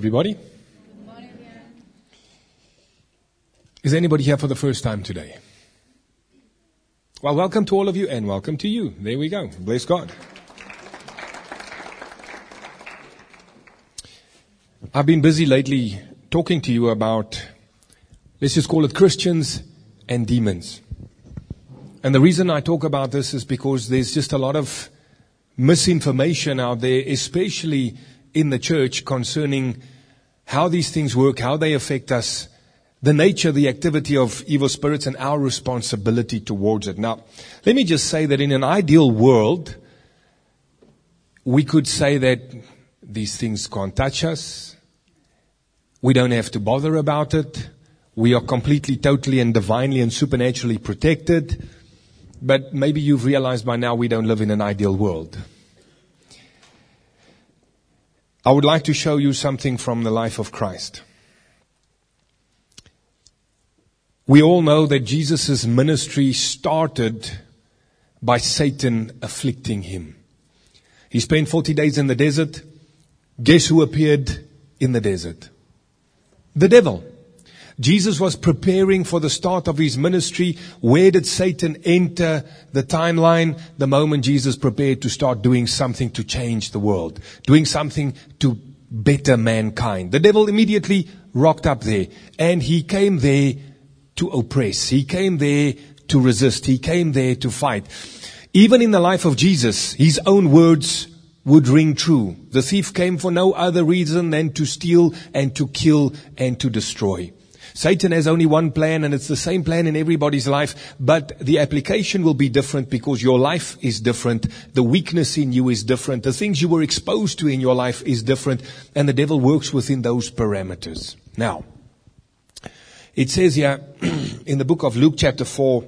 everybody. Good morning, everyone. Is anybody here for the first time today? Well, welcome to all of you and welcome to you. There we go. Bless God. I've been busy lately talking to you about, let's just call it Christians and demons. And the reason I talk about this is because there's just a lot of misinformation out there, especially in the church, concerning how these things work, how they affect us, the nature, the activity of evil spirits, and our responsibility towards it. Now, let me just say that in an ideal world, we could say that these things can't touch us. We don't have to bother about it. We are completely, totally, and divinely and supernaturally protected. But maybe you've realized by now we don't live in an ideal world. I would like to show you something from the life of Christ. We all know that Jesus' ministry started by Satan afflicting him. He spent 40 days in the desert. Guess who appeared in the desert? The devil. Jesus was preparing for the start of his ministry. Where did Satan enter the timeline? The moment Jesus prepared to start doing something to change the world, doing something to better mankind. The devil immediately rocked up there, and he came there to oppress. He came there to resist. He came there to fight. Even in the life of Jesus, his own words would ring true. The thief came for no other reason than to steal and to kill and to destroy. Satan has only one plan, and it's the same plan in everybody's life, but the application will be different because your life is different. The weakness in you is different. The things you were exposed to in your life is different, and the devil works within those parameters. Now, it says here in the book of Luke chapter 4,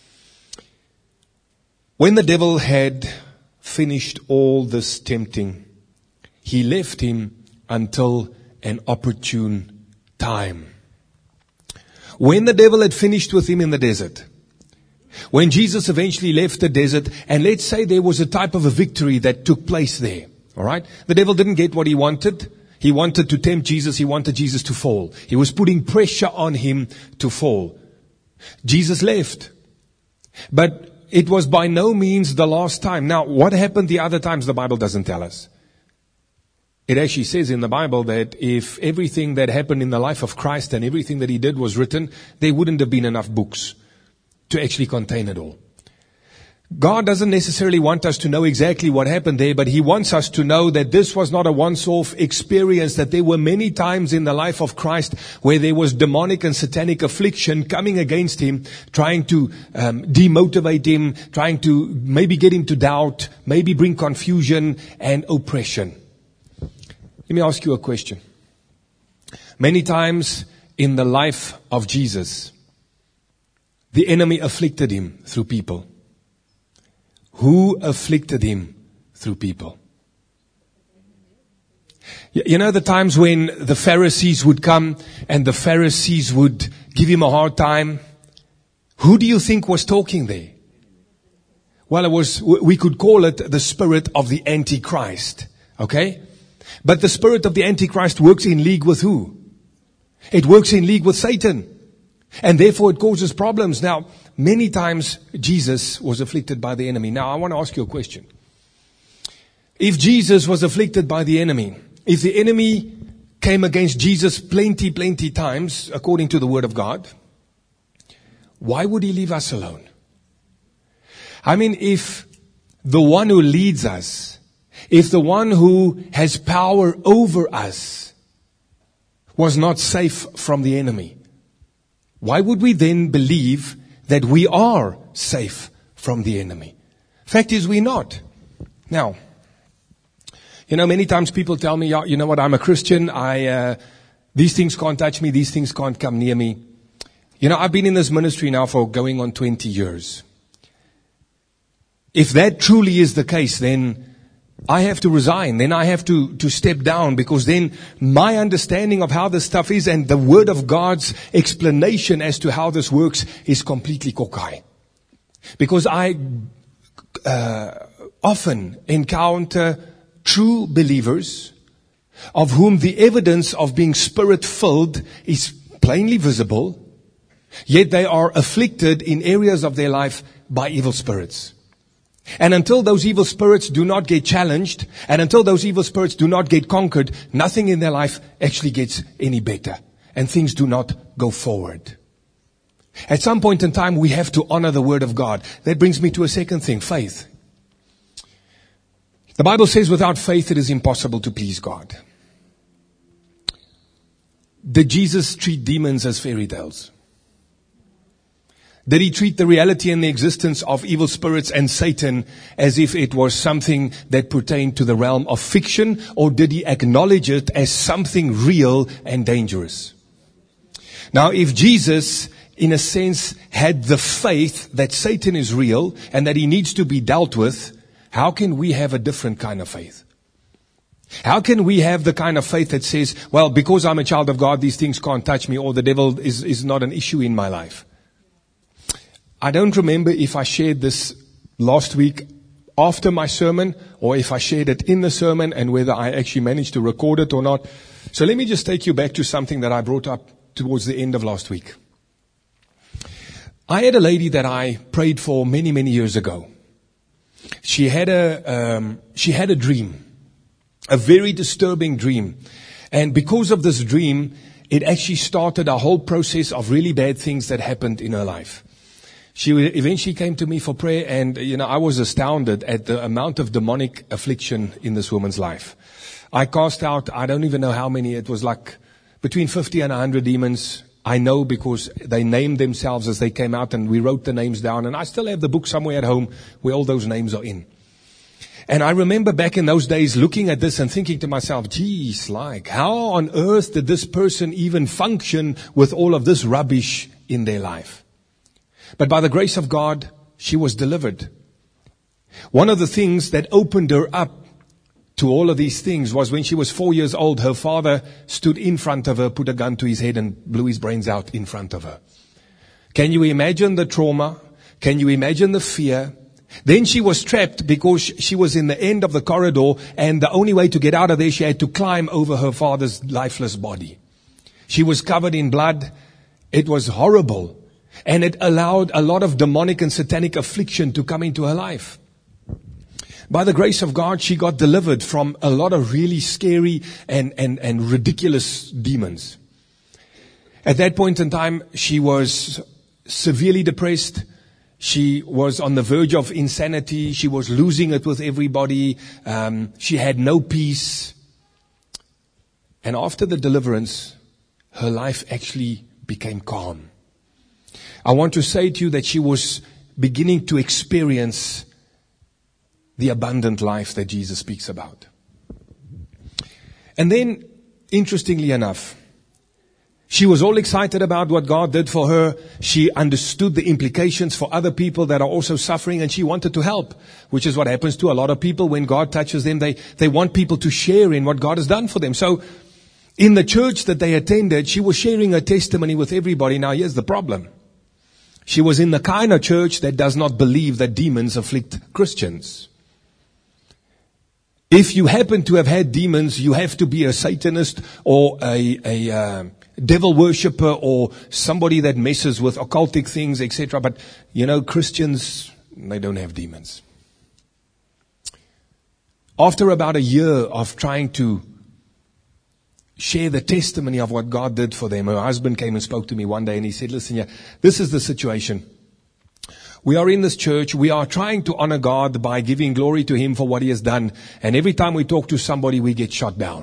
when the devil had finished all this tempting, he left him until an opportune time. When the devil had finished with him in the desert, when Jesus eventually left the desert, and let's say there was a type of a victory that took place there, all right? The devil didn't get what he wanted. He wanted to tempt Jesus. He wanted Jesus to fall. He was putting pressure on him to fall. Jesus left. But it was by no means the last time. Now, what happened the other times, the Bible doesn't tell us. It actually says in the Bible that if everything that happened in the life of Christ and everything that he did was written, there wouldn't have been enough books to actually contain it all. God doesn't necessarily want us to know exactly what happened there, but he wants us to know that this was not a once-off experience, that there were many times in the life of Christ where there was demonic and satanic affliction coming against him, trying to demotivate him, trying to maybe get him to doubt, maybe bring confusion and oppression. Let me ask you a question. Many times in the life of Jesus, the enemy afflicted him through people. Who afflicted him through people? You know the times when the Pharisees would come and the Pharisees would give him a hard time? Who do you think was talking there? Well, we could call it the spirit of the Antichrist. Okay? But the spirit of the Antichrist works in league with who? It works in league with Satan. And therefore it causes problems. Now, many times Jesus was afflicted by the enemy. Now, I want to ask you a question. If Jesus was afflicted by the enemy, if the enemy came against Jesus plenty times, according to the Word of God, why would he leave us alone? I mean, if the one who leads us, if the one who has power over us was not safe from the enemy, why would we then believe that we are safe from the enemy? Fact is, we're not. Now, many times people tell me, you know what, I'm a Christian. These things can't touch me. These things can't come near me. I've been in this ministry now for going on 20 years. If that truly is the case, then I have to resign. Then I have to step down, because then my understanding of how this stuff is and the Word of God's explanation as to how this works is completely cockeye. Because I often encounter true believers of whom the evidence of being Spirit-filled is plainly visible, yet they are afflicted in areas of their life by evil spirits. And until those evil spirits do not get challenged, and until those evil spirits do not get conquered, nothing in their life actually gets any better, and things do not go forward. At some point in time, we have to honor the Word of God. That brings me to a second thing, faith. The Bible says without faith it is impossible to please God. Did Jesus treat demons as fairy tales? Did he treat the reality and the existence of evil spirits and Satan as if it was something that pertained to the realm of fiction, or did he acknowledge it as something real and dangerous? Now, if Jesus, in a sense, had the faith that Satan is real and that he needs to be dealt with, how can we have a different kind of faith? How can we have the kind of faith that says, well, because I'm a child of God, these things can't touch me, or the devil is not an issue in my life? I don't remember if I shared this last week after my sermon, or if I shared it in the sermon, and whether I actually managed to record it or not. So let me just take you back to something that I brought up towards the end of last week. I had a lady that I prayed for many, many years ago. She had a dream, a very disturbing dream. And because of this dream, it actually started a whole process of really bad things that happened in her life. She eventually came to me for prayer, and, I was astounded at the amount of demonic affliction in this woman's life. I cast out, I don't even know how many, it was like between 50 and 100 demons. I know because they named themselves as they came out, and we wrote the names down, and I still have the book somewhere at home where all those names are in. And I remember back in those days looking at this and thinking to myself, geez, how on earth did this person even function with all of this rubbish in their life? But by the grace of God, she was delivered. One of the things that opened her up to all of these things was when she was 4 years old, her father stood in front of her, put a gun to his head, and blew his brains out in front of her. Can you imagine the trauma? Can you imagine the fear? Then she was trapped because she was in the end of the corridor, and the only way to get out of there, she had to climb over her father's lifeless body. She was covered in blood. It was horrible. And it allowed a lot of demonic and satanic affliction to come into her life. By the grace of God, she got delivered from a lot of really scary and ridiculous demons. At that point in time, she was severely depressed. She was on the verge of insanity. She was losing it with everybody. She had no peace. And after the deliverance, her life actually became calm. I want to say to you that she was beginning to experience the abundant life that Jesus speaks about. And then, interestingly enough, she was all excited about what God did for her. She understood the implications for other people that are also suffering, and she wanted to help, which is what happens to a lot of people when God touches them. They want people to share in what God has done for them. So, in the church that they attended, she was sharing her testimony with everybody. Now, here's the problem. She was in the kind of church that does not believe that demons afflict Christians. If you happen to have had demons, you have to be a Satanist or a devil worshipper or somebody that messes with occultic things, etc. But, Christians, they don't have demons. After about a year of trying to share the testimony of what God did for them, her husband came and spoke to me one day, and he said, listen, this is the situation. We are in this church. We are trying to honor God by giving glory to Him for what He has done. And every time we talk to somebody, we get shot down.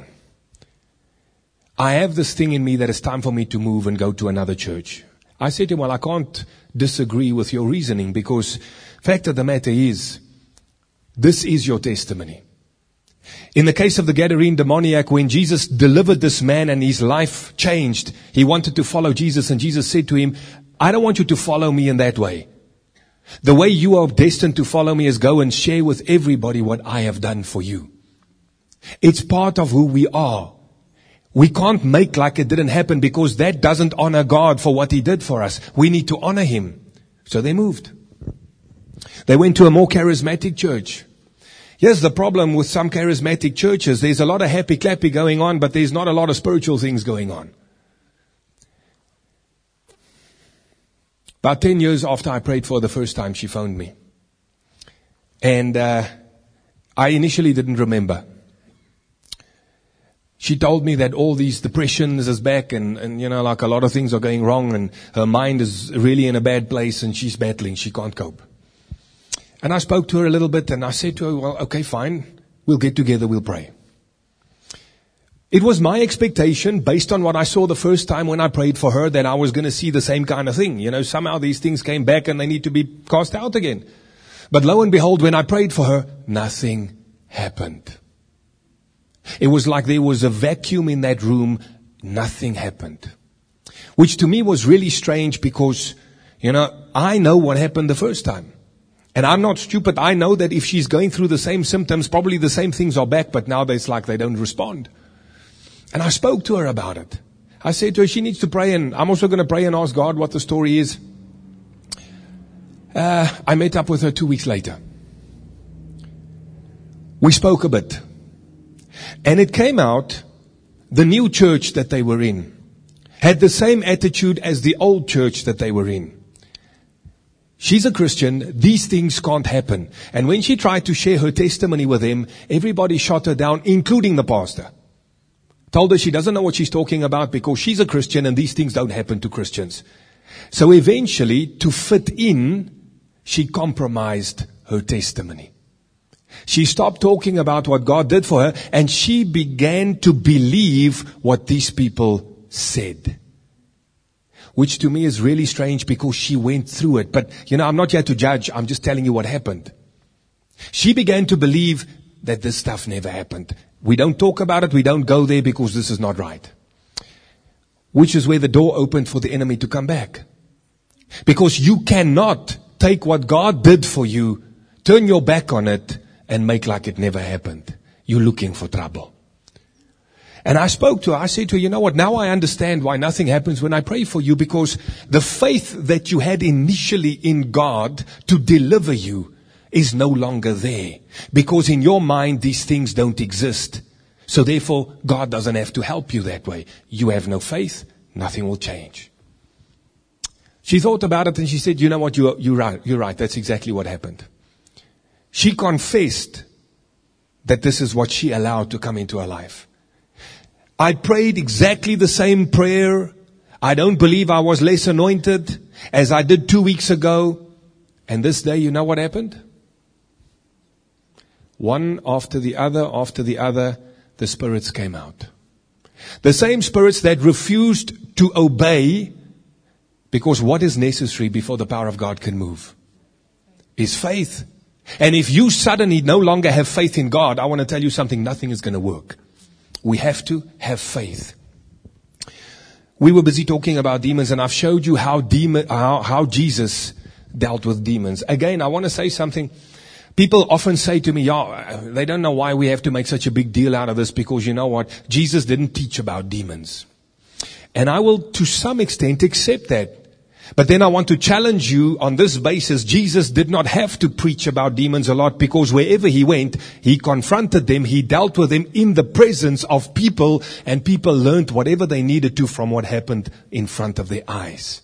I have this thing in me that it's time for me to move and go to another church. I said to him, well, I can't disagree with your reasoning, because fact of the matter is, this is your testimony. In the case of the Gadarene demoniac, when Jesus delivered this man and his life changed, he wanted to follow Jesus, and Jesus said to him, I don't want you to follow me in that way. The way you are destined to follow me is go and share with everybody what I have done for you. It's part of who we are. We can't make like it didn't happen, because that doesn't honor God for what He did for us. We need to honor Him. So they moved. They went to a more charismatic church. Here's the problem with some charismatic churches. There's a lot of happy clappy going on, but there's not a lot of spiritual things going on. About 10 years after I prayed for her the first time, she phoned me. And I initially didn't remember. She told me that all these depressions is back and like a lot of things are going wrong and her mind is really in a bad place and she's battling. She can't cope. And I spoke to her a little bit and I said to her, well, okay, fine. We'll get together. We'll pray. It was my expectation, based on what I saw the first time when I prayed for her, that I was going to see the same kind of thing. Somehow these things came back and they need to be cast out again. But lo and behold, when I prayed for her, nothing happened. It was like there was a vacuum in that room. Nothing happened. Which to me was really strange because, I know what happened the first time. And I'm not stupid. I know that if she's going through the same symptoms, probably the same things are back, but now it's like they don't respond. And I spoke to her about it. I said to her, she needs to pray, and I'm also going to pray and ask God what the story is. I met up with her 2 weeks later. We spoke a bit. And it came out, the new church that they were in had the same attitude as the old church that they were in. She's a Christian. These things can't happen. And when she tried to share her testimony with them, everybody shot her down, including the pastor. Told her she doesn't know what she's talking about because she's a Christian and these things don't happen to Christians. So eventually, to fit in, she compromised her testimony. She stopped talking about what God did for her and she began to believe what these people said. Which to me is really strange because she went through it. But, I'm not here to judge. I'm just telling you what happened. She began to believe that this stuff never happened. We don't talk about it. We don't go there because this is not right. Which is where the door opened for the enemy to come back. Because you cannot take what God did for you, turn your back on it, and make like it never happened. You're looking for trouble. And I spoke to her. I said to her, what? Now I understand why nothing happens when I pray for you, because the faith that you had initially in God to deliver you is no longer there. Because in your mind, these things don't exist. So therefore, God doesn't have to help you that way. You have no faith. Nothing will change. She thought about it and she said, what? You're right. That's exactly what happened. She confessed that this is what she allowed to come into her life. I prayed exactly the same prayer. I don't believe I was less anointed as I did 2 weeks ago. And this day, you know what happened? One after the other, the spirits came out. The same spirits that refused to obey, because what is necessary before the power of God can move is faith. And if you suddenly no longer have faith in God, I want to tell you something, nothing is going to work. We have to have faith. We were busy talking about demons, and I've showed you how Jesus dealt with demons. Again, I want to say something. People often say to me, they don't know why we have to make such a big deal out of this, because you know what? Jesus didn't teach about demons. And I will, to some extent, accept that. But then I want to challenge you on this basis. Jesus did not have to preach about demons a lot, because wherever he went, he confronted them. He dealt with them in the presence of people, and people learned whatever they needed to from what happened in front of their eyes.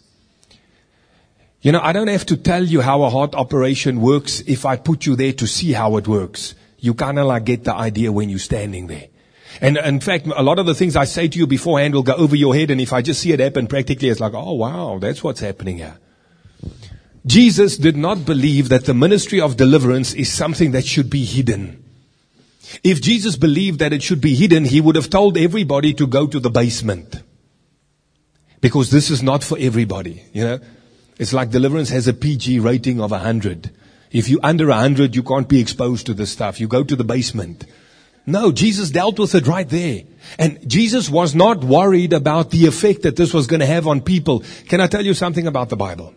I don't have to tell you how a heart operation works if I put you there to see how it works. You kind of like get the idea when you're standing there. And in fact, a lot of the things I say to you beforehand will go over your head. And if I just see it happen practically, it's like, oh wow, that's what's happening here. Jesus did not believe that the ministry of deliverance is something that should be hidden. If Jesus believed that it should be hidden, he would have told everybody to go to the basement. Because this is not for everybody, It's like deliverance has a PG rating of 100. If you're under 100, you can't be exposed to this stuff. You go to the basement. No, Jesus dealt with it right there. And Jesus was not worried about the effect that this was going to have on people. Can I tell you something about the Bible?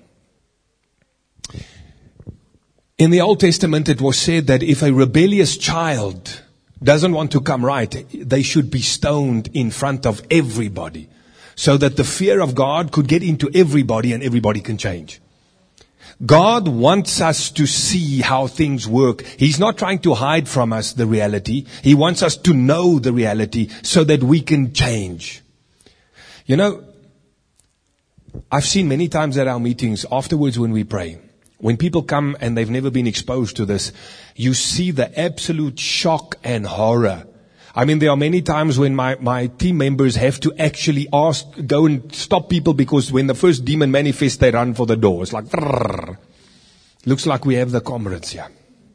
In the Old Testament, it was said that if a rebellious child doesn't want to come right, they should be stoned in front of everybody, so that the fear of God could get into everybody and everybody can change. God wants us to see how things work. He's not trying to hide from us the reality. He wants us to know the reality so that we can change. You know, I've seen many times at our meetings afterwards when we pray, when people come and they've never been exposed to this, you see the absolute shock and horror. I mean, there are many times when my team members have to actually go and stop people because when the first demon manifests, they run for the door. It's like, brrr. Looks like we have the comrades here.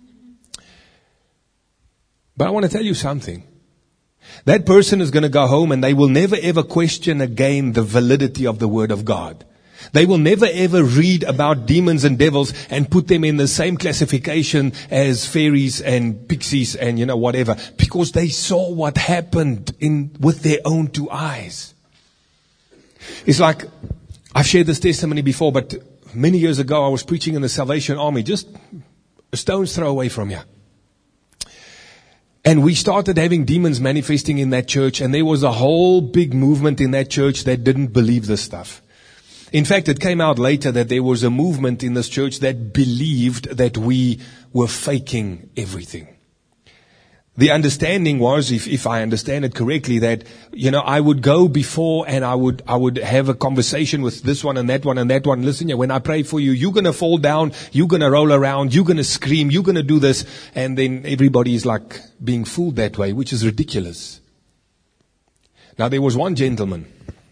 But I want to tell you something. That person is going to go home and they will never ever question again the validity of the Word of God. They will never ever read about demons and devils and put them in the same classification as fairies and pixies and whatever, because they saw what happened with their own two eyes. It's like, I've shared this testimony before, but many years ago I was preaching in the Salvation Army, just a stone's throw away from here. And we started having demons manifesting in that church, and there was a whole big movement in that church that didn't believe this stuff. In fact, it came out later that there was a movement in this church that believed that we were faking everything. The understanding was, if I understand it correctly, that, I would go before and I would have a conversation with this one and that one and that one. Listen, when I pray for you, you're going to fall down, you're going to roll around, you're going to scream, you're going to do this. And then everybody is like being fooled that way, which is ridiculous. Now, there was one gentleman.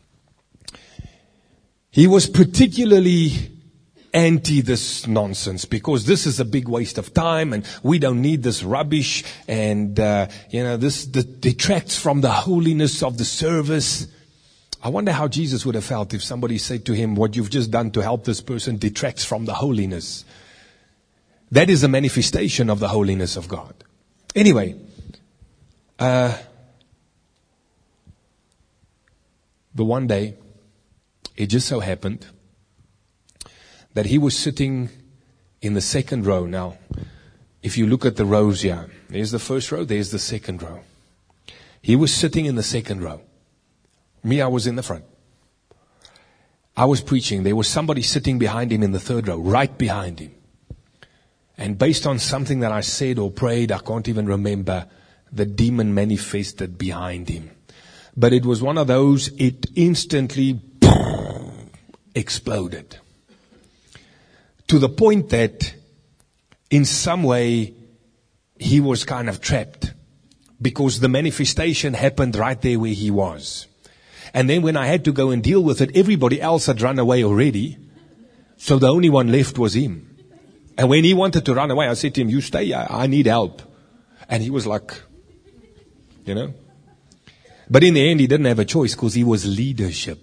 He was particularly anti this nonsense because this is a big waste of time and we don't need this rubbish and, this detracts from the holiness of the service. I wonder how Jesus would have felt if somebody said to him, what you've just done to help this person detracts from the holiness. That is a manifestation of the holiness of God. Anyway, the one day, it just so happened that he was sitting in the second row. Now, if you look at the rows here, there's the first row, there's the second row. He was sitting in the second row. Me, I was in the front. I was preaching. There was somebody sitting behind him in the third row, right behind him. And based on something that I said or prayed, I can't even remember, the demon manifested behind him. But it was one of those, it instantly exploded. To the point that in some way he was kind of trapped because the manifestation happened right there where he was. And then when I had to go and deal with it, everybody else had run away already. So the only one left was him. And when he wanted to run away, I said to him, you stay, I need help. And he was like, But in the end, he didn't have a choice because he was leadership.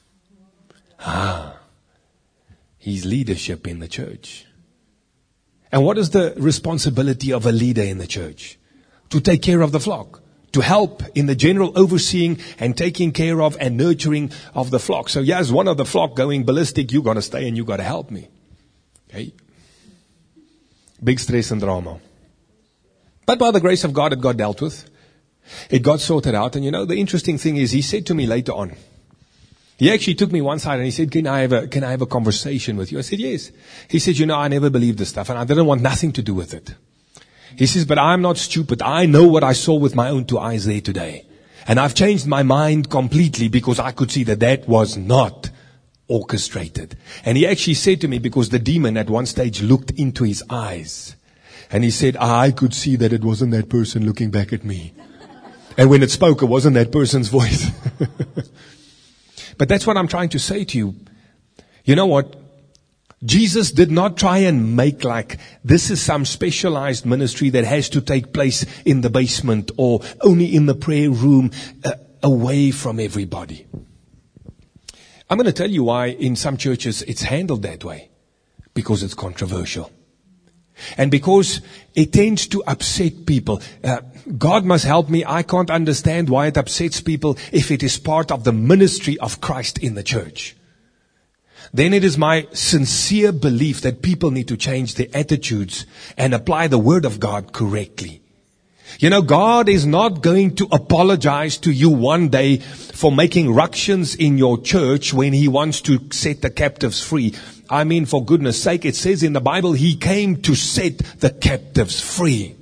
He's leadership in the church. And what is the responsibility of a leader in the church? To take care of the flock. To help in the general overseeing and taking care of and nurturing of the flock. So yes, one of the flock going ballistic, you got to stay and you got to help me. Okay? Big stress and drama. But by the grace of God, it got dealt with. It got sorted out. And the interesting thing is, he said to me later on, he actually took me one side and he said, can I have a conversation with you? I said, yes. He said, I never believed this stuff and I didn't want nothing to do with it. He says, but I'm not stupid. I know what I saw with my own two eyes there today. And I've changed my mind completely because I could see that was not orchestrated. And he actually said to me, because the demon at one stage looked into his eyes. And he said, I could see that it wasn't that person looking back at me. And when it spoke, it wasn't that person's voice. But that's what I'm trying to say to you. You know what? Jesus did not try and make like this is some specialized ministry that has to take place in the basement or only in the prayer room, away from everybody. I'm going to tell you why in some churches it's handled that way. Because it's controversial. And because it tends to upset people. God must help me. I can't understand why it upsets people if it is part of the ministry of Christ in the church. Then it is my sincere belief that people need to change their attitudes and apply the Word of God correctly. You know, God is not going to apologize to you one day for making ructions in your church when He wants to set the captives free. I mean, for goodness sake, it says in the Bible, He came to set the captives free.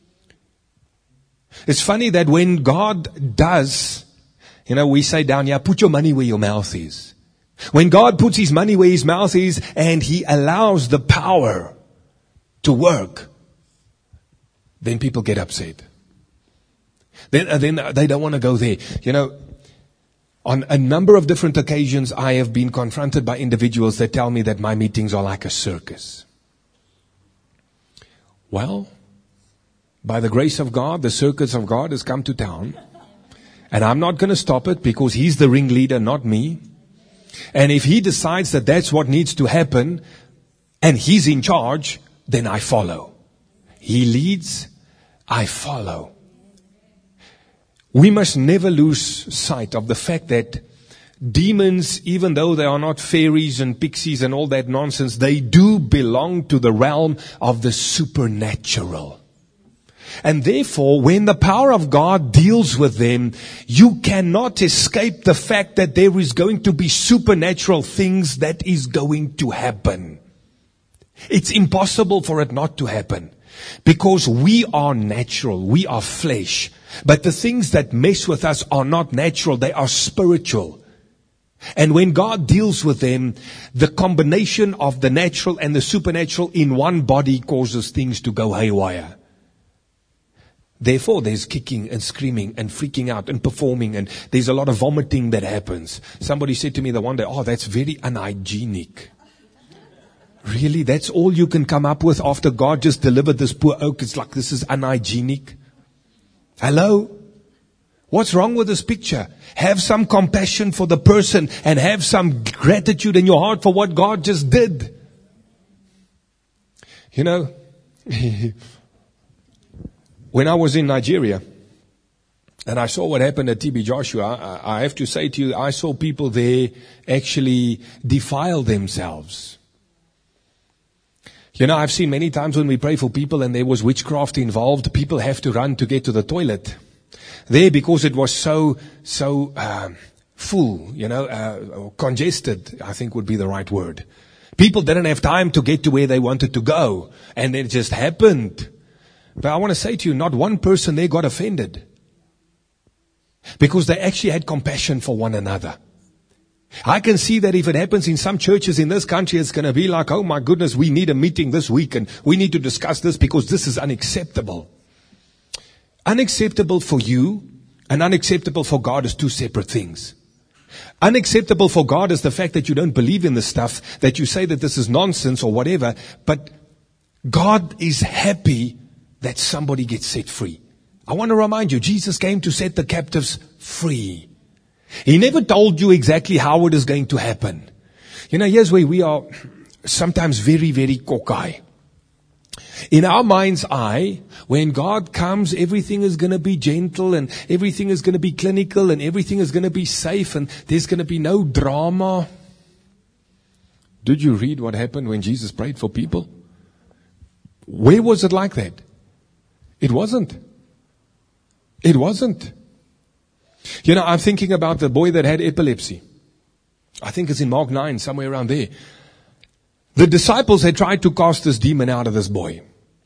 It's funny that when God does, you know, we say down here, put your money where your mouth is. When God puts His money where His mouth is and He allows the power to work, then people get upset. Then they don't want to go there. You know, on a number of different occasions, I have been confronted by individuals that tell me that my meetings are like a circus. Well, by the grace of God, the circus of God has come to town. And I'm not going to stop it because He's the ringleader, not me. And if He decides that that's what needs to happen and He's in charge, then I follow. He leads, I follow. We must never lose sight of the fact that demons, even though they are not fairies and pixies and all that nonsense, they do belong to the realm of the supernatural. And therefore, when the power of God deals with them, you cannot escape the fact that there is going to be supernatural things that is going to happen. It's impossible for it not to happen. Because we are natural, we are flesh. But the things that mess with us are not natural, they are spiritual. And when God deals with them, the combination of the natural and the supernatural in one body causes things to go haywire. Therefore, there's kicking and screaming and freaking out and performing, and there's a lot of vomiting that happens. Somebody said to me the one day, oh, that's very unhygienic. Really? That's all you can come up with after God just delivered this poor oak? It's like this is unhygienic. Hello? What's wrong with this picture? Have some compassion for the person and have some gratitude in your heart for what God just did. You know, when I was in Nigeria and I saw what happened at TB Joshua, I have to say to you, I saw people there actually defile themselves. You know, I've seen many times when we pray for people and there was witchcraft involved, people have to run to get to the toilet. There, because it was so full, congested, I think would be the right word. People didn't have time to get to where they wanted to go. And it just happened. But I want to say to you, not one person there got offended. Because they actually had compassion for one another. I can see that if it happens in some churches in this country, it's going to be like, oh my goodness, we need a meeting this week and we need to discuss this because this is unacceptable. Unacceptable for you and unacceptable for God is two separate things. Unacceptable for God is the fact that you don't believe in the stuff, that you say that this is nonsense or whatever, but God is happy that somebody gets set free. I want to remind you, Jesus came to set the captives free. He never told you exactly how it is going to happen. You know, here's where we are sometimes very, very cocky. In our mind's eye, when God comes, everything is going to be gentle and everything is going to be clinical and everything is going to be safe and there's going to be no drama. Did you read what happened when Jesus prayed for people? Where was it like that? It wasn't. It wasn't. You know, I'm thinking about the boy that had epilepsy. I think it's in Mark 9, somewhere around there. The disciples had tried to cast this demon out of this boy.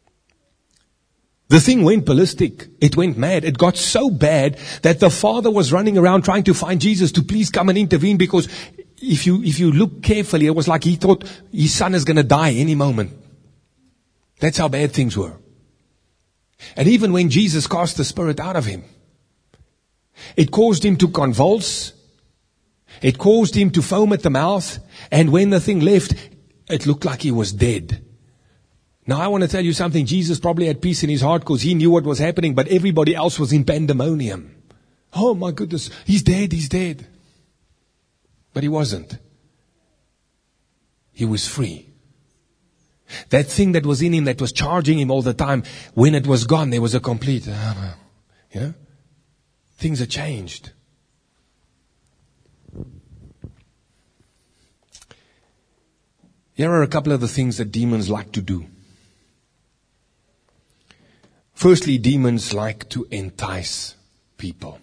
The thing went ballistic. It went mad. It got so bad that the father was running around trying to find Jesus to please come and intervene, because if you look carefully, it was like he thought his son is going to die any moment. That's how bad things were. And even when Jesus cast the spirit out of him, it caused him to convulse. It caused him to foam at the mouth. And when the thing left, it looked like he was dead. Now I want to tell you something. Jesus probably had peace in his heart because he knew what was happening, but everybody else was in pandemonium. Oh my goodness, he's dead, he's dead. But he wasn't. He was free. That thing that was in him, that was charging him all the time, when it was gone, there was a complete, things are changed. Here are a couple of the things that demons like to do. Firstly, demons like to entice people.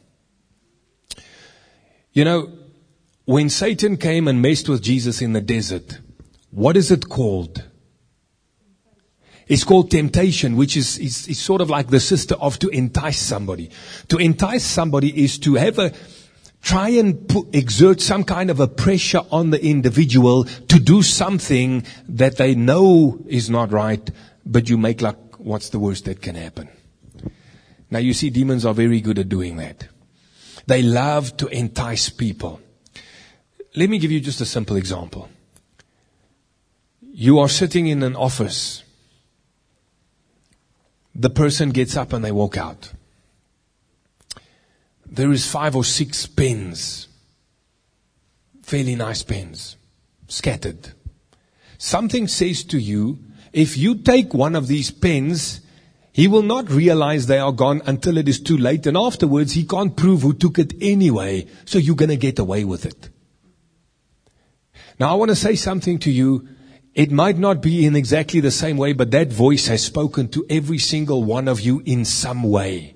You know, when Satan came and messed with Jesus in the desert, what is it called? It's called temptation, which is sort of like the sister of to entice somebody. To entice somebody is to try and exert some kind of a pressure on the individual to do something that they know is not right, but you make like, what's the worst that can happen? Now you see, demons are very good at doing that. They love to entice people. Let me give you just a simple example. You are sitting in an office. The person gets up and they walk out. There is 5 or 6 pens. Fairly nice pens. Scattered. Something says to you, if you take one of these pens, he will not realize they are gone until it is too late. And afterwards, he can't prove who took it anyway. So you're going to get away with it. Now, I want to say something to you. It might not be in exactly the same way, but that voice has spoken to every single one of you in some way.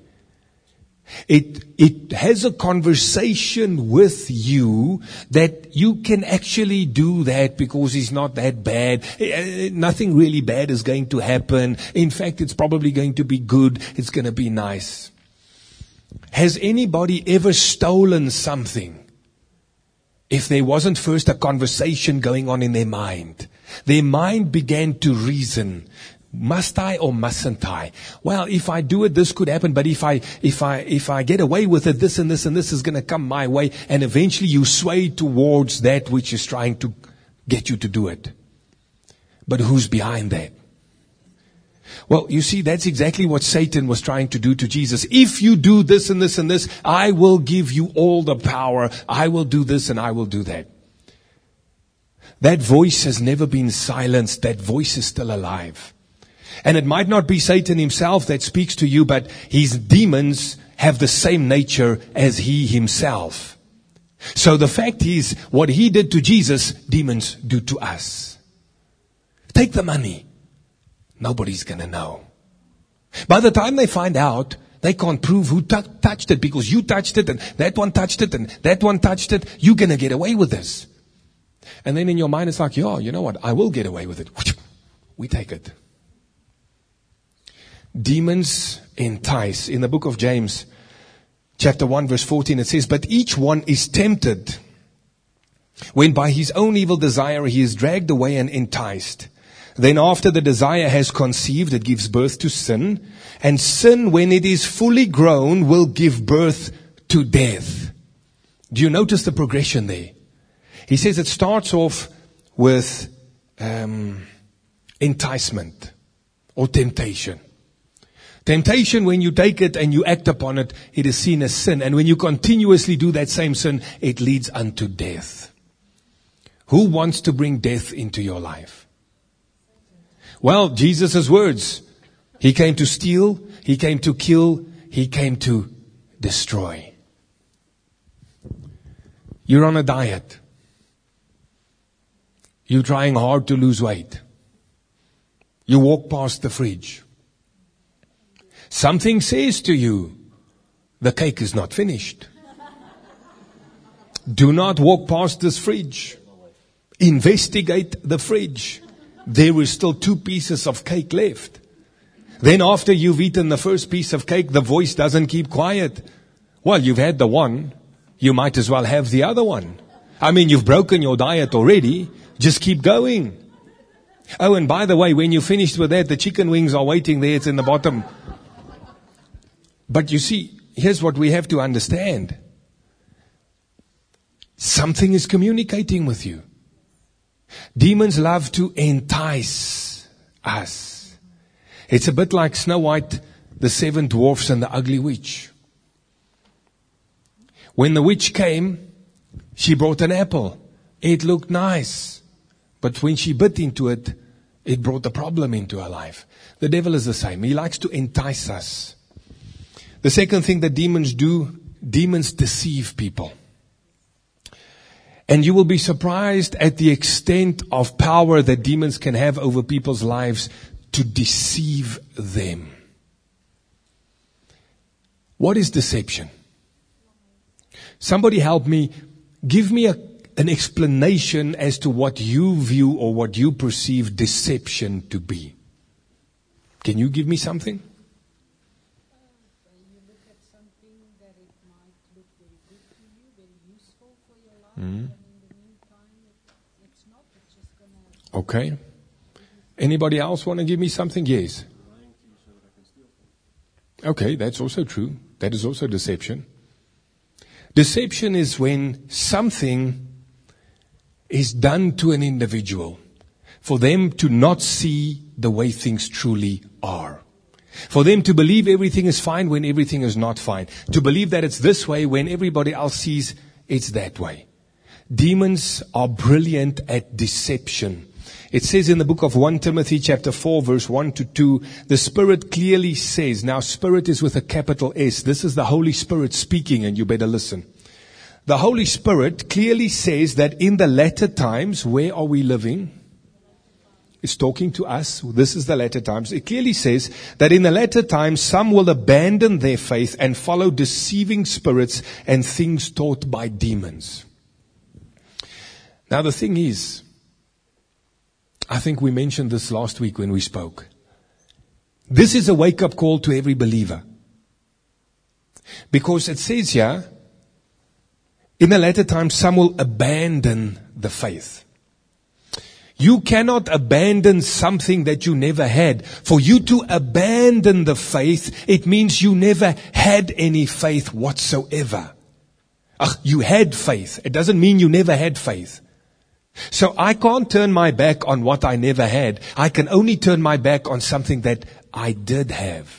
It has a conversation with you that you can actually do that because he's not that bad. Nothing really bad is going to happen. In fact, it's probably going to be good. It's going to be nice. Has anybody ever stolen something if there wasn't first a conversation going on in their mind? Their mind began to reason. Must I or mustn't I? Well, if I do it, this could happen. But if I get away with it, this and this and this is going to come my way. And eventually you sway towards that which is trying to get you to do it. But who's behind that? Well, you see, that's exactly what Satan was trying to do to Jesus. If you do this and this and this, I will give you all the power. I will do this and I will do that. That voice has never been silenced. That voice is still alive. And it might not be Satan himself that speaks to you, but his demons have the same nature as he himself. So the fact is, what he did to Jesus, demons do to us. Take the money. Nobody's going to know. By the time they find out, they can't prove who touched it because you touched it and that one touched it and that one touched it. You're going to get away with this. And then in your mind, it's like, yeah, you know what? I will get away with it. We take it. Demons entice. In the book of James, chapter 1, verse 14, it says, but each one is tempted when by his own evil desire he is dragged away and enticed. Then after the desire has conceived, it gives birth to sin. And sin, when it is fully grown, will give birth to death. Do you notice the progression there? He says it starts off with enticement or temptation. Temptation, when you take it and you act upon it, it is seen as sin. And when you continuously do that same sin, it leads unto death. Who wants to bring death into your life? Well, Jesus' words. He came to steal, he came to kill, he came to destroy. You're on a diet. You're trying hard to lose weight. You walk past the fridge. Something says to you, the cake is not finished. Do not walk past this fridge. Investigate the fridge. There is still 2 pieces of cake left. Then after you've eaten the first piece of cake, the voice doesn't keep quiet. Well, you've had the one. You might as well have the other one. I mean, you've broken your diet already. Just keep going. Oh, and by the way, when you're finished with that, the chicken wings are waiting there. It's in the bottom. But you see, here's what we have to understand. Something is communicating with you. Demons love to entice us. It's a bit like Snow White, the 7 dwarfs and the ugly witch. When the witch came, she brought an apple. It looked nice. But when she bit into it, it brought a problem into her life. The devil is the same. He likes to entice us. The second thing that demons do, demons deceive people. And you will be surprised at the extent of power that demons can have over people's lives to deceive them. What is deception? Somebody help me. Give me an explanation as to what you view or what you perceive deception to be. Can you give me something? You look at something that it might look very good to you, very useful for your life, and in the meantime, it's not. It's just going to... Okay. Anybody else want to give me something? Yes. Okay, that's also true. That is also deception. Deception is when something is done to an individual for them to not see the way things truly are. For them to believe everything is fine when everything is not fine. To believe that it's this way when everybody else sees it's that way. Demons are brilliant at deception. It says in the book of 1 Timothy chapter 4 verse 1 to 2, the Spirit clearly says, now Spirit is with a capital S. This is the Holy Spirit speaking, and you better listen. The Holy Spirit clearly says that in the latter times, where are we living? It's talking to us. This is the latter times. It clearly says that in the latter times, some will abandon their faith and follow deceiving spirits and things taught by demons. Now the thing is, I think we mentioned this last week when we spoke. This is a wake-up call to every believer. Because it says here, in the latter times, some will abandon the faith. You cannot abandon something that you never had. For you to abandon the faith, it means you never had any faith whatsoever. You had faith. It doesn't mean you never had faith. So I can't turn my back on what I never had. I can only turn my back on something that I did have.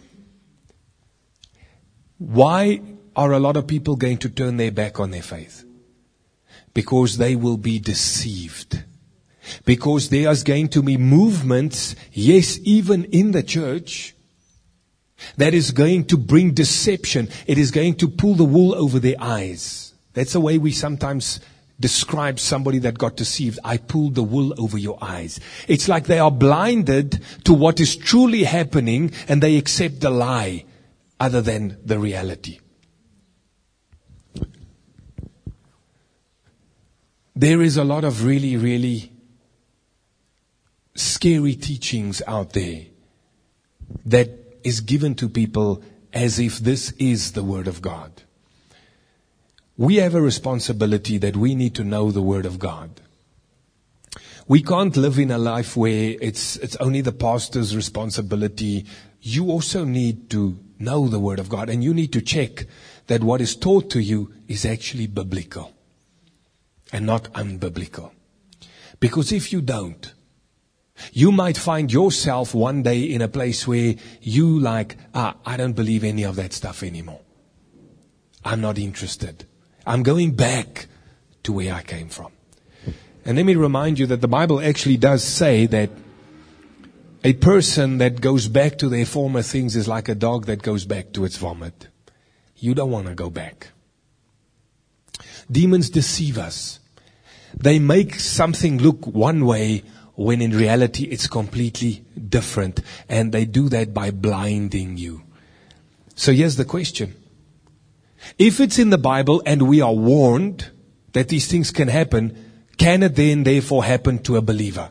Why are a lot of people going to turn their back on their faith? Because they will be deceived. Because there is going to be movements, yes, even in the church, that is going to bring deception. It is going to pull the wool over their eyes. That's the way we sometimes describe somebody that got deceived. I pulled the wool over your eyes. It's like they are blinded to what is truly happening and they accept the lie other than the reality. There is a lot of really, really scary teachings out there that is given to people as if this is the Word of God. We have a responsibility that we need to know the Word of God. We can't live in a life where it's only the pastor's responsibility. You also need to know the Word of God, and you need to check that what is taught to you is actually biblical and not unbiblical. Because if you don't, you might find yourself one day in a place where you I don't believe any of that stuff anymore. I'm not interested. I'm going back to where I came from. And let me remind you that the Bible actually does say that a person that goes back to their former things is like a dog that goes back to its vomit. You don't want to go back. Demons deceive us. They make something look one way when in reality it's completely different. And they do that by blinding you. So here's the question. If it's in the Bible and we are warned that these things can happen, can it then therefore happen to a believer?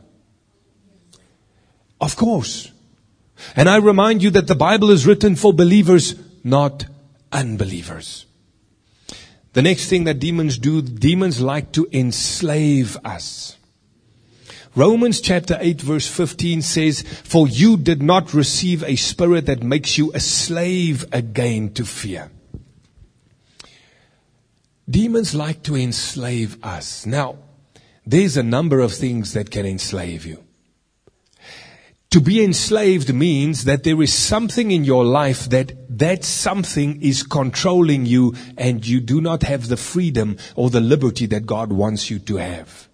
Of course. And I remind you that the Bible is written for believers, not unbelievers. The next thing that demons do, demons like to enslave us. Romans chapter 8 verse 15 says, "For you did not receive a spirit that makes you a slave again to fear." Demons like to enslave us. Now, there's a number of things that can enslave you. To be enslaved means that there is something in your life that something is controlling you and you do not have the freedom or the liberty that God wants you to have.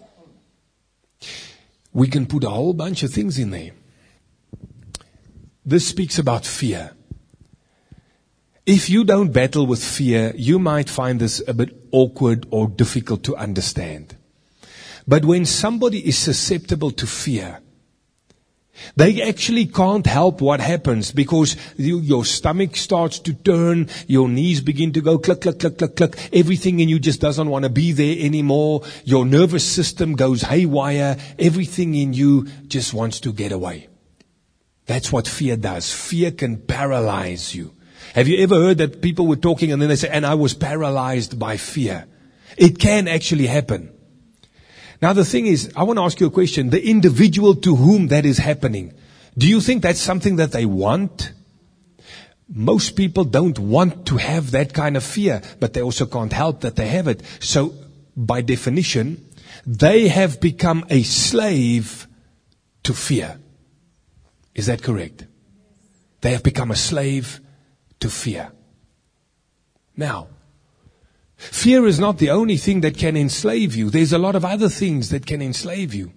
We can put a whole bunch of things in there. This speaks about fear. If you don't battle with fear, you might find this a bit awkward or difficult to understand. But when somebody is susceptible to fear, They actually can't help what happens because your stomach starts to turn, your knees begin to go click, click, click, click, click. Everything in you just doesn't want to be there anymore. Your nervous system goes haywire. Everything in you just wants to get away. That's what fear does. Fear can paralyze you. Have you ever heard that people were talking and then they say, and I was paralyzed by fear? It can actually happen. Now the thing is, I want to ask you a question. The individual to whom that is happening, do you think that's something that they want? Most people don't want to have that kind of fear, but they also can't help that they have it. So by definition, they have become a slave to fear. Is that correct? They have become a slave to fear. Now, fear is not the only thing that can enslave you. There's a lot of other things that can enslave you.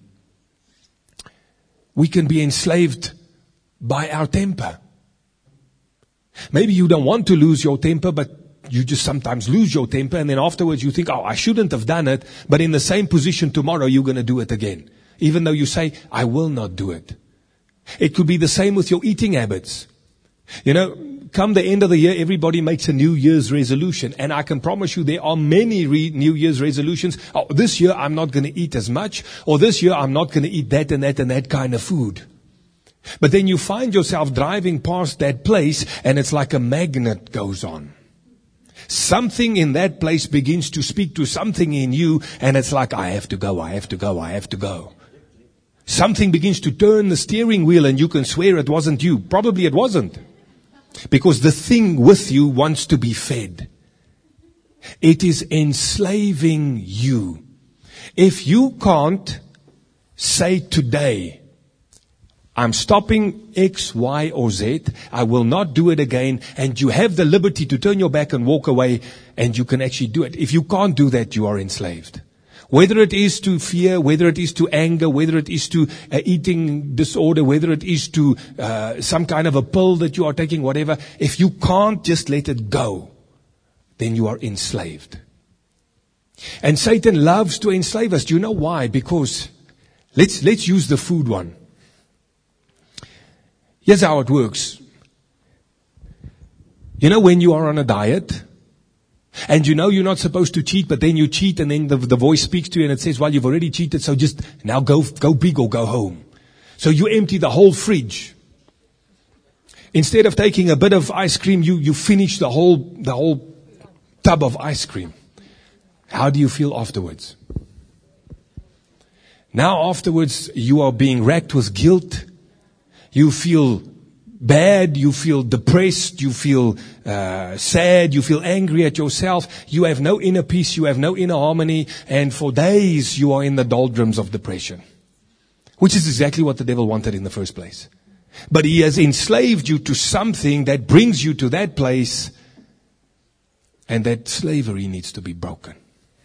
We can be enslaved by our temper. Maybe you don't want to lose your temper, but you just sometimes lose your temper, and then afterwards you think, oh, I shouldn't have done it, but in the same position tomorrow you're going to do it again. Even though you say, I will not do it. It could be the same with your eating habits. You know, come the end of the year, everybody makes a New Year's resolution. And I can promise you there are many New Year's resolutions. Oh, this year I'm not going to eat as much. Or this year I'm not going to eat that and that and that kind of food. But then you find yourself driving past that place and it's like a magnet goes on. Something in that place begins to speak to something in you and it's like, I have to go, I have to go, I have to go. Something begins to turn the steering wheel and you can swear it wasn't you. Probably it wasn't. Because the thing with you wants to be fed. It is enslaving you. If you can't say today, I'm stopping X, Y, or Z, I will not do it again, and you have the liberty to turn your back and walk away, and you can actually do it. If you can't do that, you are enslaved. Whether it is to fear, whether it is to anger, whether it is to eating disorder, whether it is to some kind of a pill that you are taking, whatever. If you can't just let it go, then you are enslaved. And Satan loves to enslave us. Do you know why? Because let's use the food one. Here's how it works. You know when you are on a diet, and you know you're not supposed to cheat, but then you cheat and then the voice speaks to you and it says, well, you've already cheated, so just now go big or go home. So you empty the whole fridge. Instead of taking a bit of ice cream, you finish the whole tub of ice cream. How do you feel afterwards? Now afterwards, you are being racked with guilt. You feel bad, you feel depressed, you feel sad, you feel angry at yourself. You have no inner peace, you have no inner harmony, and for days you are in the doldrums of depression. Which is exactly what the devil wanted in the first place. But he has enslaved you to something that brings you to that place, and that slavery needs to be broken.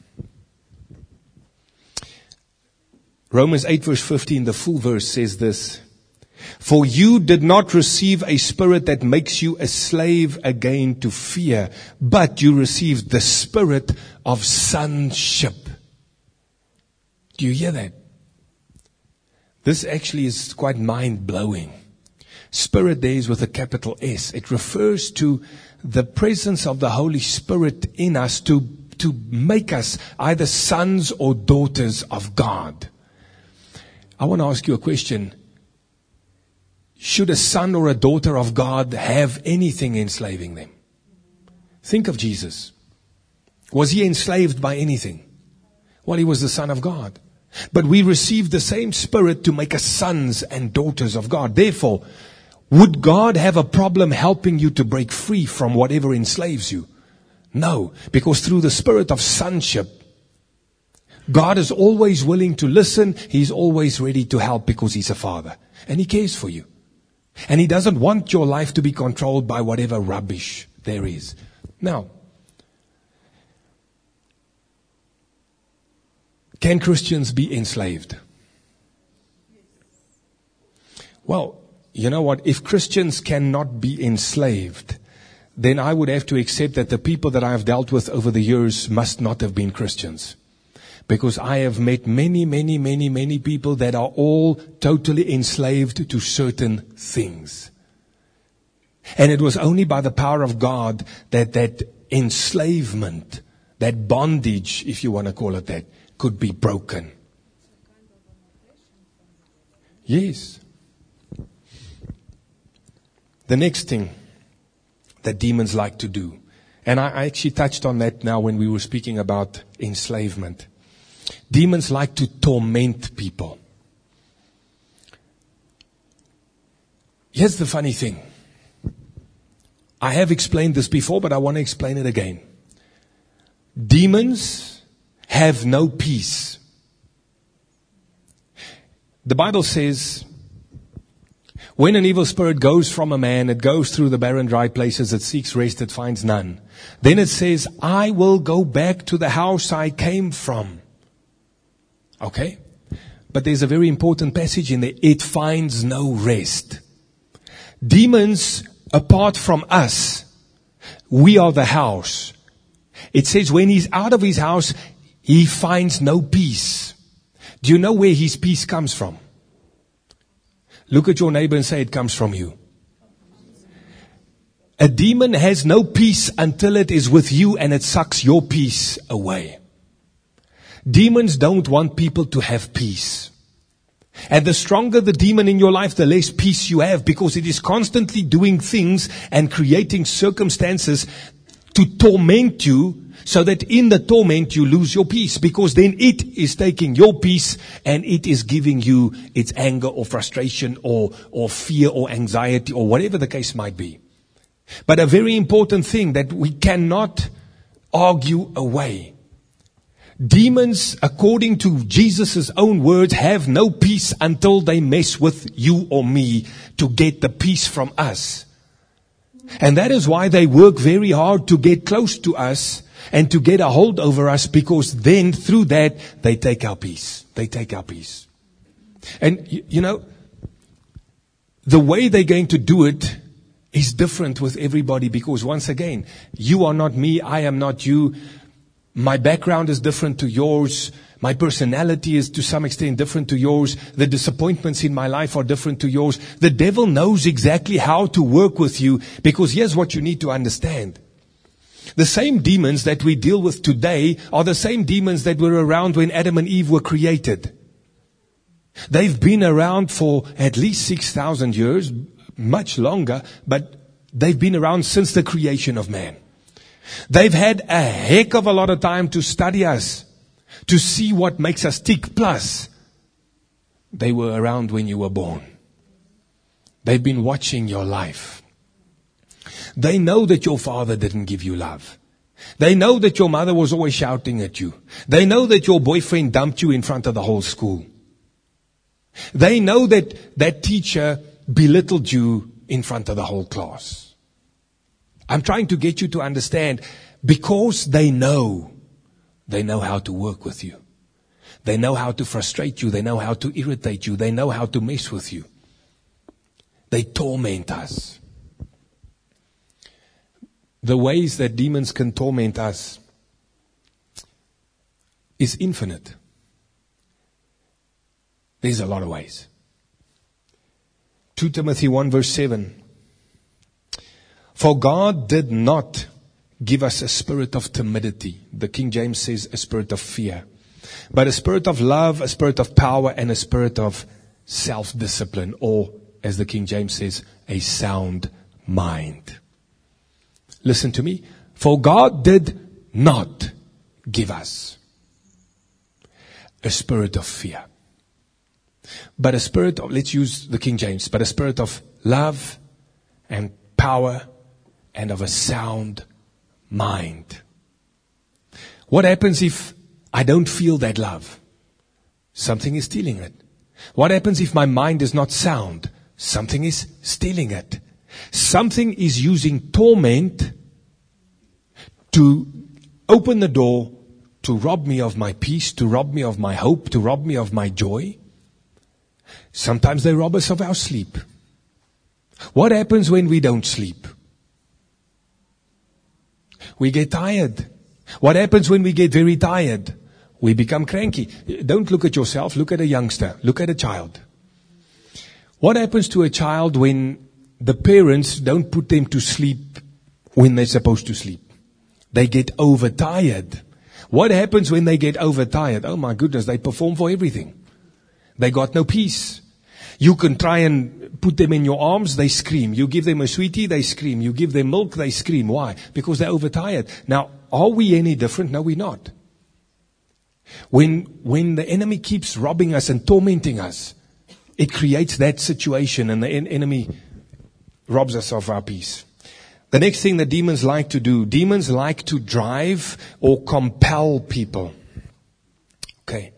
Romans 8 verse 15, the full verse says this. For you did not receive a spirit that makes you a slave again to fear, but you received the spirit of sonship. Do you hear that? This actually is quite mind-blowing. Spirit there is with a capital S. It refers to the presence of the Holy Spirit in us to make us either sons or daughters of God. I want to ask you a question. Should a son or a daughter of God have anything enslaving them? Think of Jesus. Was he enslaved by anything? Well, he was the Son of God. But we received the same Spirit to make us sons and daughters of God. Therefore, would God have a problem helping you to break free from whatever enslaves you? No, because through the Spirit of sonship, God is always willing to listen. He's always ready to help because He's a Father. And He cares for you. And He doesn't want your life to be controlled by whatever rubbish there is. Now, can Christians be enslaved? Well, you know what? If Christians cannot be enslaved, then I would have to accept that the people that I have dealt with over the years must not have been Christians. Because I have met many people that are all totally enslaved to certain things. And it was only by the power of God that that enslavement, that bondage, if you want to call it that, could be broken. Yes. The next thing that demons like to do, and I actually touched on that now when we were speaking about enslavement. Demons like to torment people. Here's the funny thing. I have explained this before, but I want to explain it again. Demons have no peace. The Bible says, when an evil spirit goes from a man, it goes through the barren, dry places, it seeks rest, it finds none. Then it says, I will go back to the house I came from. Okay? But there's a very important passage in there. It finds no rest. Demons, apart from us, we are the house. It says when he's out of his house, he finds no peace. Do you know where his peace comes from? Look at your neighbor and say, it comes from you. A demon has no peace until it is with you and it sucks your peace away. Demons don't want people to have peace. And the stronger the demon in your life, the less peace you have, because it is constantly doing things and creating circumstances to torment you, so that in the torment you lose your peace, because then it is taking your peace and it is giving you its anger or frustration or fear or anxiety or whatever the case might be. But a very important thing that we cannot argue away. Demons, according to Jesus' own words, have no peace until they mess with you or me to get the peace from us. And that is why they work very hard to get close to us and to get a hold over us, because then through that they take our peace. They take our peace. And you know, the way they're going to do it is different with everybody, because once again, you are not me, I am not you. My background is different to yours. My personality is to some extent different to yours. The disappointments in my life are different to yours. The devil knows exactly how to work with you, because here's what you need to understand. The same demons that we deal with today are the same demons that were around when Adam and Eve were created. They've been around for at least 6,000 years, much longer, but they've been around since the creation of man. They've had a heck of a lot of time to study us, to see what makes us tick. Plus, they were around when you were born. They've been watching your life. They know that your father didn't give you love. They know that your mother was always shouting at you. They know that your boyfriend dumped you in front of the whole school. They know that that teacher belittled you in front of the whole class. I'm trying to get you to understand, because they know how to work with you. They know how to frustrate you. They know how to irritate you. They know how to mess with you. They torment us. The ways that demons can torment us is infinite. There's a lot of ways. 2 Timothy 1 verse 7. For God did not give us a spirit of timidity. The King James says a spirit of fear. But a spirit of love, a spirit of power, and a spirit of self-discipline. Or, as the King James says, a sound mind. Listen to me. For God did not give us a spirit of fear. But a spirit of, let's use the King James, but a spirit of love and power and of a sound mind. What happens if I don't feel that love? Something is stealing it. What happens if my mind is not sound? Something is stealing it. Something is using torment to open the door to rob me of my peace, to rob me of my hope, to rob me of my joy. Sometimes they rob us of our sleep. What happens when we don't sleep? We get tired. What happens when we get very tired? We become cranky. Don't look at yourself. Look at a youngster. Look at a child. What happens to a child when the parents don't put them to sleep when they're supposed to sleep? They get overtired. What happens when they get overtired? Oh my goodness, they perform for everything. They got no peace. You can try and put them in your arms, they scream. You give them a sweetie, they scream. You give them milk, they scream. Why? Because they're overtired. Now, are we any different? No, we're not. When the enemy keeps robbing us and tormenting us, it creates that situation, and the enemy robs us of our peace. The next thing that demons like to do, demons like to drive or compel people. Okay.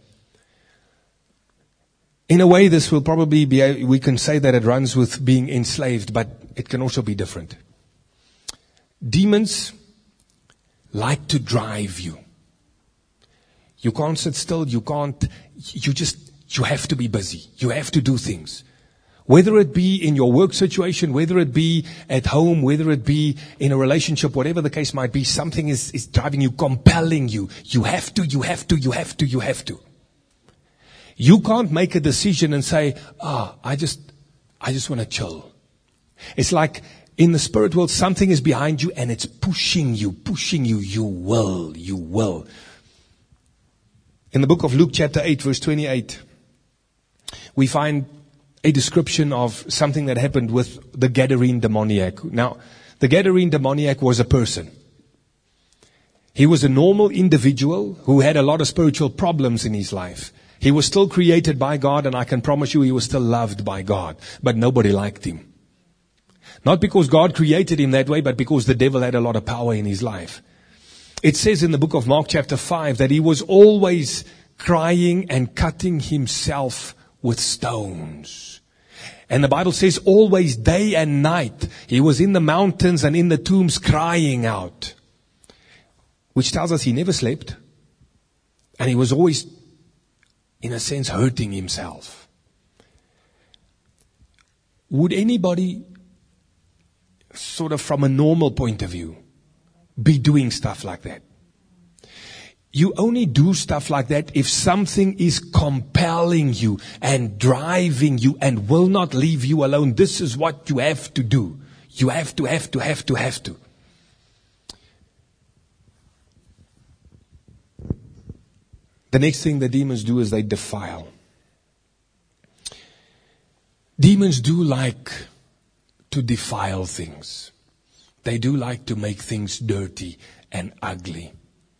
In a way, this will probably be, we can say that it runs with being enslaved, but it can also be different. Demons like to drive you. You can't sit still, you have to be busy. You have to do things. Whether it be in your work situation, whether it be at home, whether it be in a relationship, whatever the case might be, something is driving you, compelling you. You have to. You can't make a decision and say, I just want to chill. It's like in the spirit world, something is behind you and it's pushing you. You will. In the book of Luke chapter 8 verse 28, we find a description of something that happened with the Gadarene demoniac. Now, the Gadarene demoniac was a person. He was a normal individual who had a lot of spiritual problems in his life. He was still created by God, and I can promise you he was still loved by God. But nobody liked him. Not because God created him that way, but because the devil had a lot of power in his life. It says in the book of Mark chapter 5 that he was always crying and cutting himself with stones. And the Bible says always day and night he was in the mountains and in the tombs crying out. Which tells us he never slept. And he was always, in a sense, hurting himself. Would anybody, sort of from a normal point of view, be doing stuff like that? You only do stuff like that if something is compelling you and driving you and will not leave you alone. This is what you have to do. You have to. The next thing the demons do is they defile. Demons do like to defile things. They do like to make things dirty and ugly.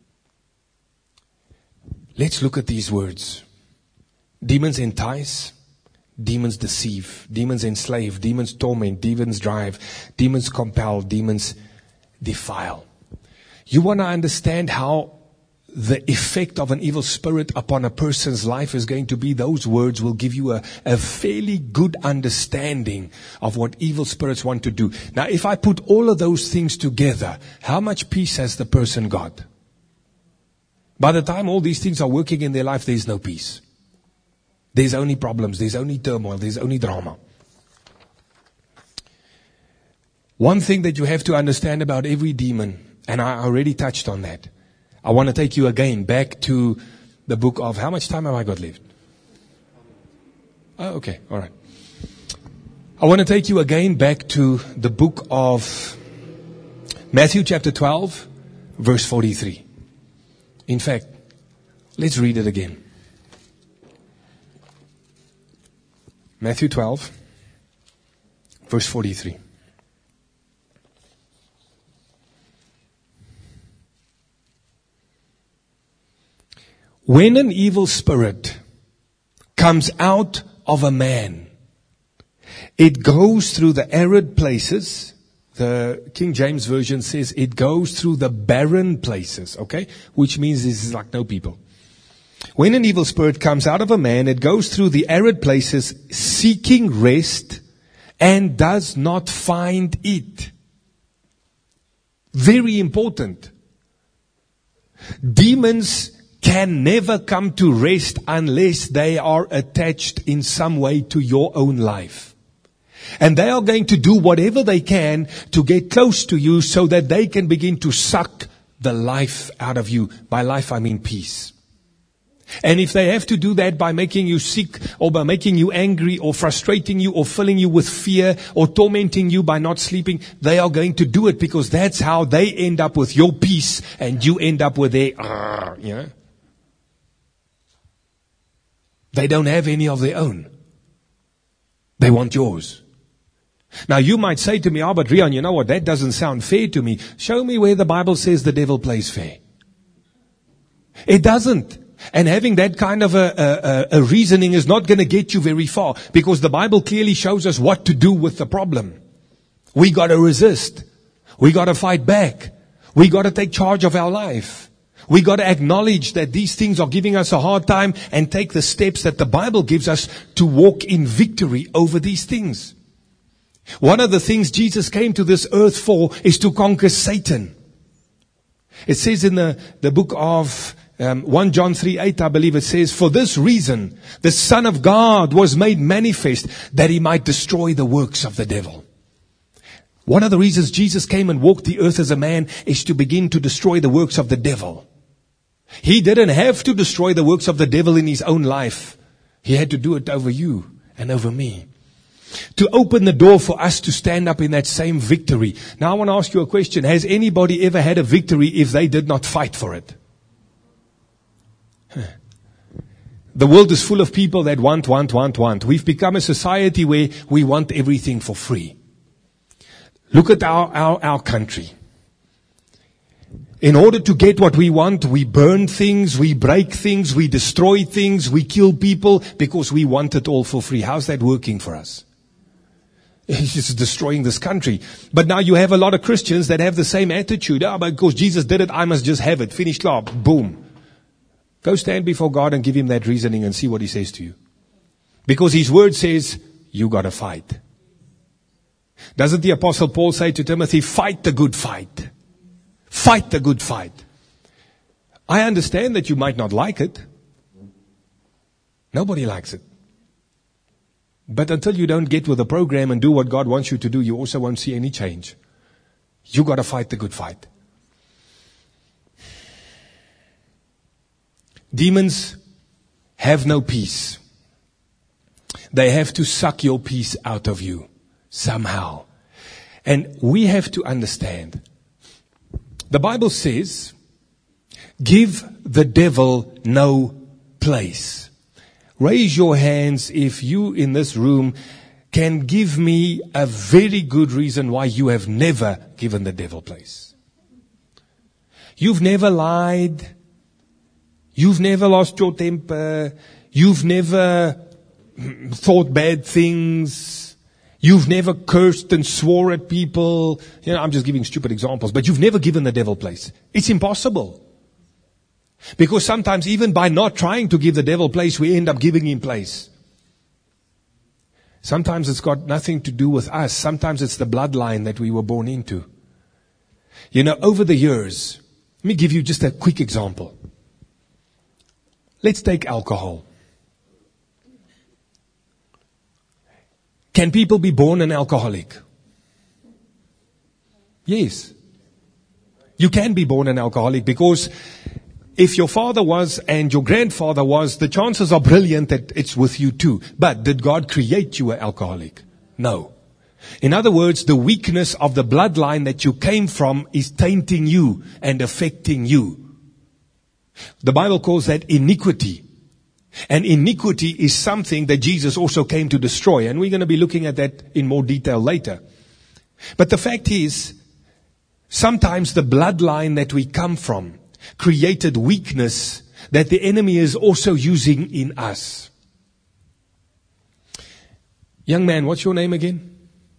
Let's look at these words. Demons entice, demons deceive, demons enslave, demons torment, demons drive, demons compel, demons defile. You want to understand how the effect of an evil spirit upon a person's life is going to be? Those words will give you a fairly good understanding of what evil spirits want to do. Now, if I put all of those things together, how much peace has the person got? By the time all these things are working in their life, there's no peace. There's only problems, there's only turmoil, there's only drama. One thing that you have to understand about every demon, and I already touched on that. I want to take you again back to the book of, how much time have I got left? Oh, okay, all right. I want to take you again back to the book of Matthew chapter 12, verse 43. In fact, let's read it again. Matthew 12, verse 43. When an evil spirit comes out of a man, it goes through the arid places. The King James Version says it goes through the barren places, okay? Which means this is like no people. When an evil spirit comes out of a man, it goes through the arid places seeking rest and does not find it. Very important. Demons can never come to rest unless they are attached in some way to your own life. And they are going to do whatever they can to get close to you so that they can begin to suck the life out of you. By life, I mean peace. And if they have to do that by making you sick or by making you angry or frustrating you or filling you with fear or tormenting you by not sleeping, they are going to do it because that's how they end up with your peace and you end up with their, They don't have any of their own. They want yours. Now you might say to me, but Rian, you know what? That doesn't sound fair to me. Show me where the Bible says the devil plays fair. It doesn't. And having that kind of a reasoning is not going to get you very far because the Bible clearly shows us what to do with the problem. We got to resist. We got to fight back. We got to take charge of our life. We got to acknowledge that these things are giving us a hard time and take the steps that the Bible gives us to walk in victory over these things. One of the things Jesus came to this earth for is to conquer Satan. It says in the book of 1 John 3:8, I believe it says, "For this reason, the Son of God was made manifest, that he might destroy the works of the devil." One of the reasons Jesus came and walked the earth as a man is to begin to destroy the works of the devil. He didn't have to destroy the works of the devil in his own life. He had to do it over you and over me. To open the door for us to stand up in that same victory. Now I want to ask you a question. Has anybody ever had a victory if they did not fight for it? The world is full of people that want. We've become a society where we want everything for free. Look at our country. In order to get what we want, we burn things, we break things, we destroy things, we kill people because we want it all for free. How's that working for us? It's just destroying this country. But now you have a lot of Christians that have the same attitude. But because Jesus did it, I must just have it. Finished law. Boom. Go stand before God and give him that reasoning and see what he says to you. Because his word says, you gotta fight. Doesn't the Apostle Paul say to Timothy, fight the good fight? Fight the good fight. I understand that you might not like it. Nobody likes it. But until you don't get with the program and do what God wants you to do, you also won't see any change. You gotta fight the good fight. Demons have no peace. They have to suck your peace out of you somehow. And we have to understand. The Bible says, give the devil no place. Raise your hands if you in this room can give me a very good reason why you have never given the devil place. You've never lied. You've never lost your temper. You've never thought bad things. You've never cursed and swore at people. I'm just giving stupid examples, but you've never given the devil place. It's impossible. Because sometimes even by not trying to give the devil place, we end up giving him place. Sometimes it's got nothing to do with us. Sometimes it's the bloodline that we were born into. Over the years, let me give you just a quick example. Let's take alcohol. Can people be born an alcoholic? Yes. You can be born an alcoholic because if your father was and your grandfather was, the chances are brilliant that it's with you too. But did God create you an alcoholic? No. In other words, the weakness of the bloodline that you came from is tainting you and affecting you. The Bible calls that iniquity. And iniquity is something that Jesus also came to destroy. And we're going to be looking at that in more detail later. But the fact is, sometimes the bloodline that we come from created weakness that the enemy is also using in us. Young man, what's your name again?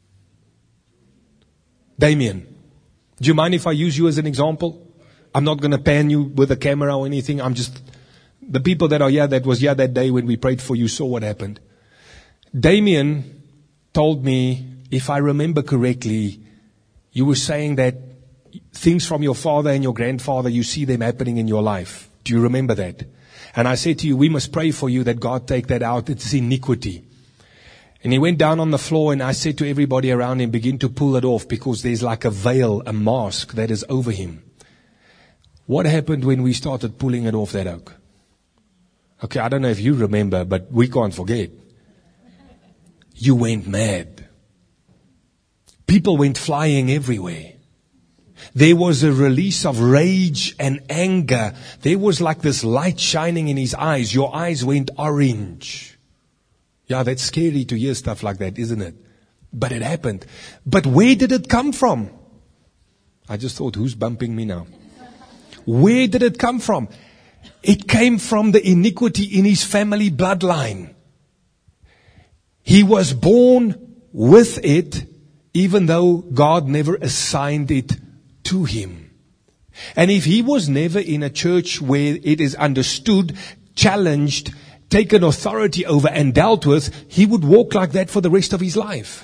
Damien. Do you mind if I use you as an example? I'm not going to pan you with a camera or anything. The people that are here, that was here that day when we prayed for you, saw what happened. Damien told me, if I remember correctly, you were saying that things from your father and your grandfather, you see them happening in your life. Do you remember that? And I said to you, we must pray for you that God take that out. It's iniquity. And he went down on the floor and I said to everybody around him, begin to pull it off because there's like a veil, a mask that is over him. What happened when we started pulling it off that oak? Okay, I don't know if you remember, but we can't forget. You went mad. People went flying everywhere. There was a release of rage and anger. There was like this light shining in his eyes. Your eyes went orange. Yeah, that's scary to hear stuff like that, isn't it? But it happened. But where did it come from? I just thought, who's bumping me now? Where did it come from? It came from the iniquity in his family bloodline. He was born with it, even though God never assigned it to him. And if he was never in a church where it is understood, challenged, taken authority over and dealt with, he would walk like that for the rest of his life.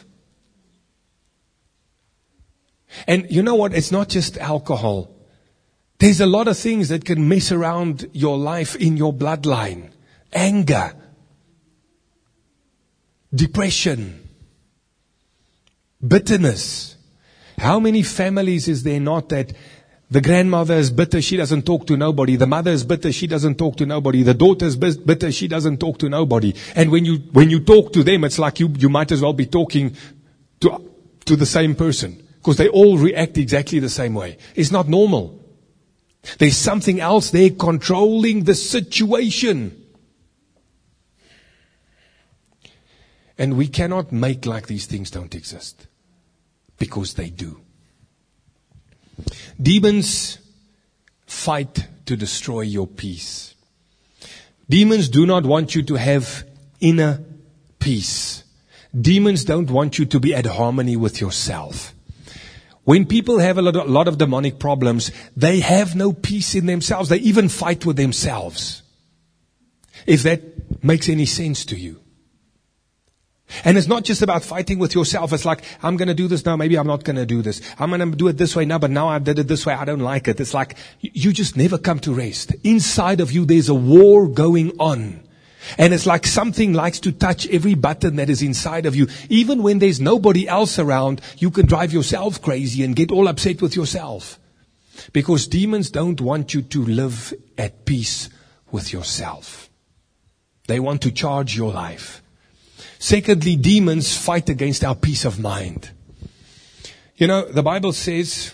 And you know what? It's not just alcohol. There's a lot of things that can mess around your life in your bloodline. Anger. Depression. Bitterness. How many families is there not that the grandmother is bitter, she doesn't talk to nobody. The mother is bitter, she doesn't talk to nobody. The daughter is bitter, she doesn't talk to nobody. And when you talk to them, it's like you might as well be talking to the same person. Because they all react exactly the same way. It's not normal. There's something else there controlling the situation. And we cannot make like these things don't exist. Because they do. Demons fight to destroy your peace. Demons do not want you to have inner peace. Demons don't want you to be at harmony with yourself. When people have a lot of demonic problems, they have no peace in themselves. They even fight with themselves. If that makes any sense to you. And it's not just about fighting with yourself. It's like, I'm going to do this now. Maybe I'm not going to do this. I'm going to do it this way now, but now I did it this way. I don't like it. It's like you just never come to rest. Inside of you, there's a war going on. And it's like something likes to touch every button that is inside of you. Even when there's nobody else around, you can drive yourself crazy and get all upset with yourself. Because demons don't want you to live at peace with yourself. They want to charge your life. Secondly, demons fight against our peace of mind. You know, the Bible says,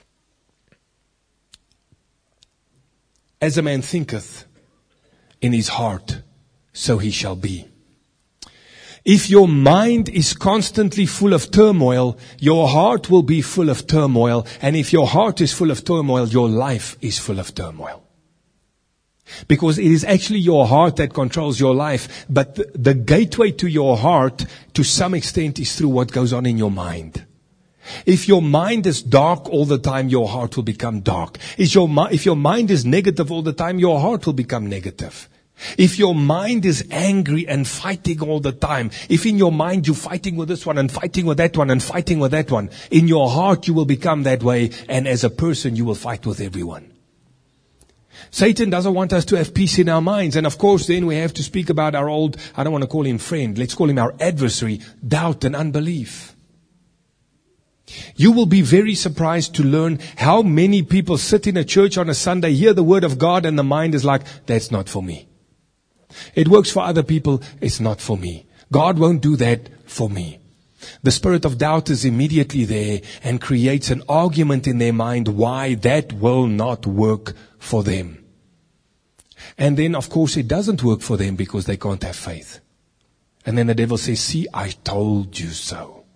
as a man thinketh in his heart, so he shall be. If your mind is constantly full of turmoil, your heart will be full of turmoil. And if your heart is full of turmoil, your life is full of turmoil. Because it is actually your heart that controls your life. But the gateway to your heart, to some extent, is through what goes on in your mind. If your mind is dark all the time, your heart will become dark. If your mind is negative all the time, your heart will become negative. If your mind is angry and fighting all the time, if in your mind you're fighting with this one and fighting with that one and fighting with that one, in your heart you will become that way, and as a person you will fight with everyone. Satan doesn't want us to have peace in our minds, and of course then we have to speak about our old, I don't want to call him friend, let's call him our adversary, doubt and unbelief. You will be very surprised to learn how many people sit in a church on a Sunday, hear the word of God, and the mind is like, that's not for me. It works for other people, it's not for me. God won't do that for me. The spirit of doubt is immediately there and creates an argument in their mind why that will not work for them. And then, of course, it doesn't work for them because they can't have faith. And then the devil says, see, I told you so.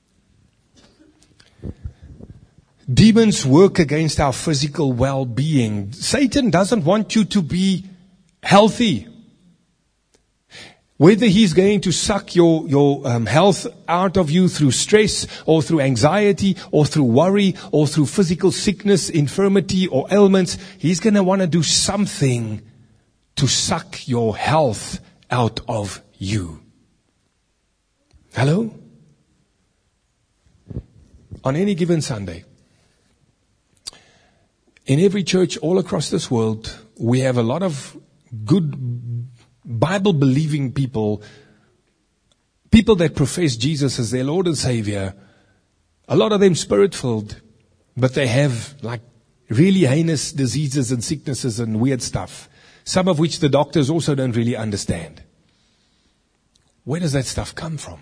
Demons work against our physical well-being. Satan doesn't want you to be healthy. Whether he's going to suck your health out of you through stress or through anxiety or through worry or through physical sickness, infirmity or ailments, he's going to want to do something to suck your health out of you. Hello? On any given Sunday, in every church all across this world, we have a lot of good Bible-believing people that profess Jesus as their Lord and Savior. A lot of them spirit-filled, but they have like really heinous diseases and sicknesses and weird stuff. some of which the doctors also don't really understand. Where does that stuff come from?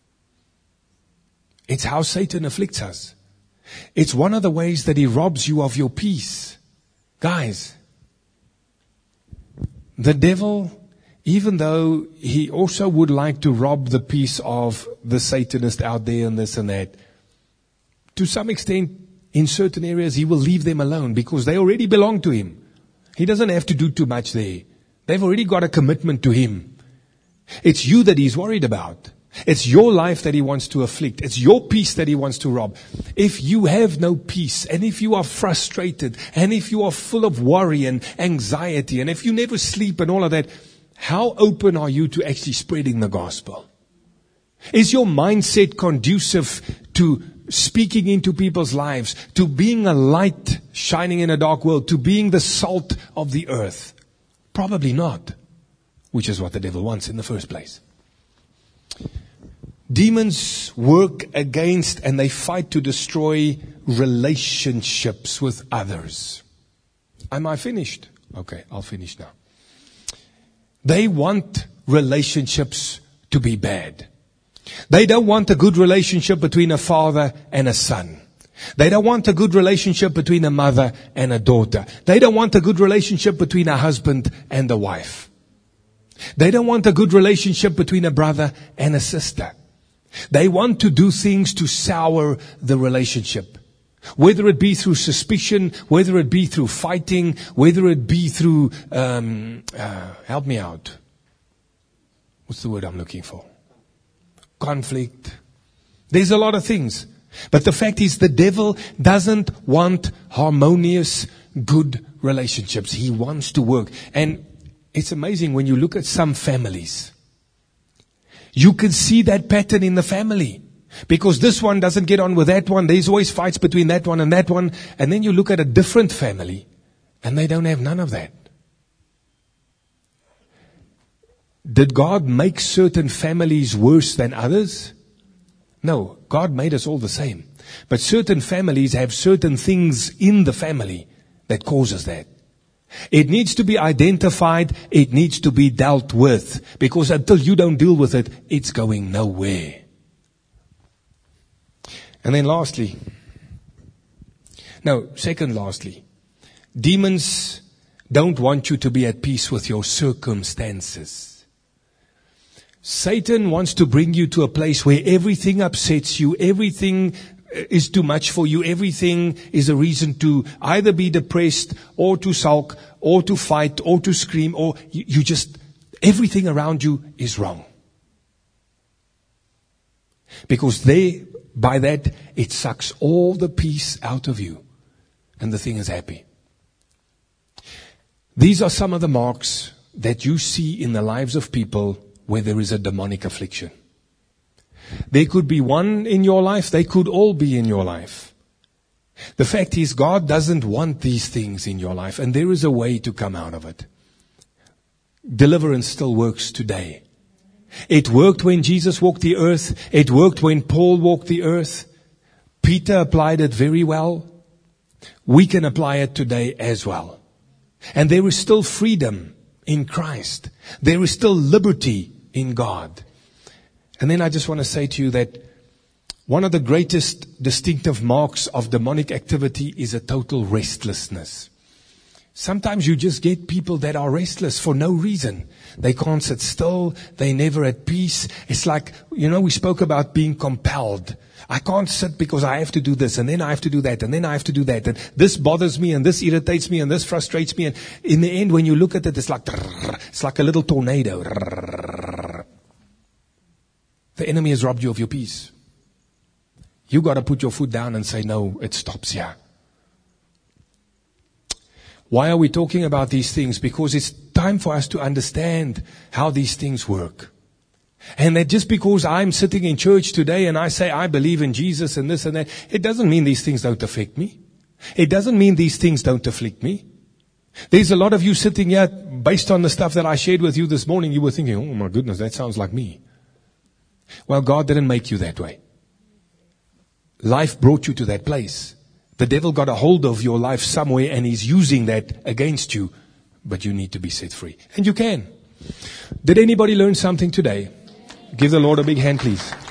It's how Satan afflicts us. It's one of the ways that he robs you of your peace. Guys, the devil, even though he also would like to rob the peace of the Satanist out there and this and that, to some extent, in certain areas, he will leave them alone because they already belong to him. He doesn't have to do too much there. They've already got a commitment to him. It's you that he's worried about. It's your life that he wants to afflict. It's your peace that he wants to rob. If you have no peace, and if you are frustrated, and if you are full of worry and anxiety, and if you never sleep and all of that, how open are you to actually spreading the gospel? Is your mindset conducive to speaking into people's lives, to being a light shining in a dark world, to being the salt of the earth? Probably not, which is what the devil wants in the first place. Demons work against and they fight to destroy relationships with others. Am I finished? Okay, I'll finish now. They want relationships to be bad. They don't want a good relationship between a father and a son. They don't want a good relationship between a mother and a daughter. They don't want a good relationship between a husband and a wife. They don't want a good relationship between a brother and a sister. They want to do things to sour the relationship. Whether it be through suspicion, whether it be through fighting, whether it be through, help me out. What's the word I'm looking for? Conflict. There's a lot of things. But the fact is the devil doesn't want harmonious, good relationships. He wants to work. And it's amazing when you look at some families. You can see that pattern in the family. Because this one doesn't get on with that one. There's always fights between that one and that one. And then you look at a different family and they don't have none of that. Did God make certain families worse than others? No, God made us all the same. But certain families have certain things in the family that causes that. It needs to be identified. It needs to be dealt with. Because until you don't deal with it, it's going nowhere. And then lastly, demons don't want you to be at peace with your circumstances. Satan wants to bring you to a place where everything upsets you, everything is too much for you, everything is a reason to either be depressed or to sulk or to fight or to scream, or you just, everything around you is wrong. Because by that, it sucks all the peace out of you and the thing is happy. These are some of the marks that you see in the lives of people where there is a demonic affliction. There could be one in your life. They could all be in your life. The fact is, God doesn't want these things in your life, and there is a way to come out of it. Deliverance still works today. It worked when Jesus walked the earth. It worked when Paul walked the earth. Peter applied it very well. We can apply it today as well. And there is still freedom in Christ. There is still liberty in God. And then I just want to say to you that one of the greatest distinctive marks of demonic activity is a total restlessness. Sometimes you just get people that are restless for no reason. They can't sit still. They're never at peace. It's like, we spoke about being compelled. I can't sit because I have to do this, and then I have to do that, and then I have to do that. And this bothers me, and this irritates me, and this frustrates me. And in the end, when you look at it, it's like a little tornado. The enemy has robbed you of your peace. You got to put your foot down and say, no, it stops here. Why are we talking about these things? Because it's time for us to understand how these things work. And that just because I'm sitting in church today and I say I believe in Jesus and this and that, it doesn't mean these things don't affect me. It doesn't mean these things don't afflict me. There's a lot of you sitting here, based on the stuff that I shared with you this morning, you were thinking, oh my goodness, that sounds like me. Well, God didn't make you that way. Life brought you to that place. The devil got a hold of your life somewhere and he's using that against you. but you need to be set free. And you can. Did anybody learn something today? Give the Lord a big hand, please.